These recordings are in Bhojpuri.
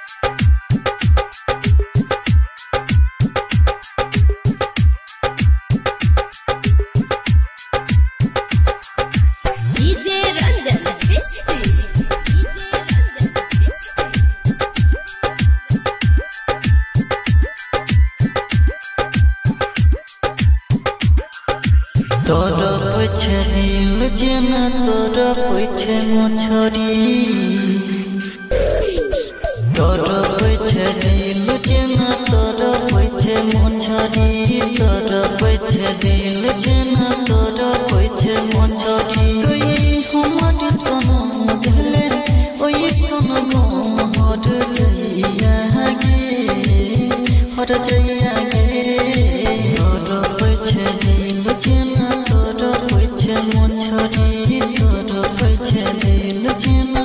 तोर पछे दिल जेना तोर पछे मोछरी तोर पछे दिल जेना तोर पछे मोछरी तोर पछे दिल जेना तोर पछे मोछरी कोई हमर सनम दिले ओई सनम हर जइया गे तोर पछे दिल जेना तोर पछे मोछरी तोर पछे दिल जेना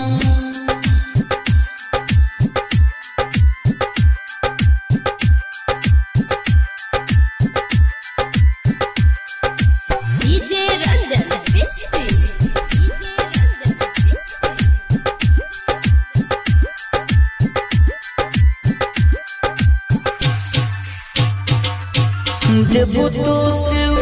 देबो तो से